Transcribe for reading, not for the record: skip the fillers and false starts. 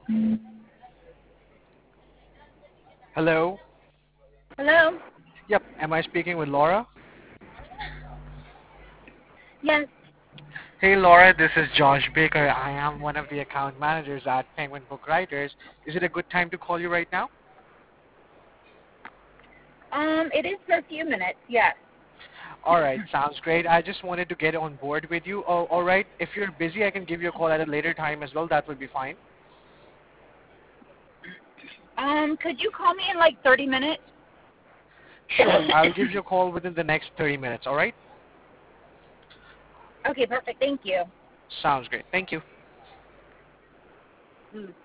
Hello. Hello? Yep. Am I speaking with Laura? Yes. Hey, Laura. This is Josh Baker. I am one of the account managers at Penguin Book Writers. Is it a good time to call you right now? It is for a few minutes, yes. All right. Sounds great. I just wanted to get on board with you. Oh, all right. If you're busy, I can give you a call at a later time as well. That would be fine. Could you call me in like 30 minutes? Sure. I'll give you a call within the next 30 minutes. All right. Okay, perfect. Thank you. Sounds great. Thank you. Mm.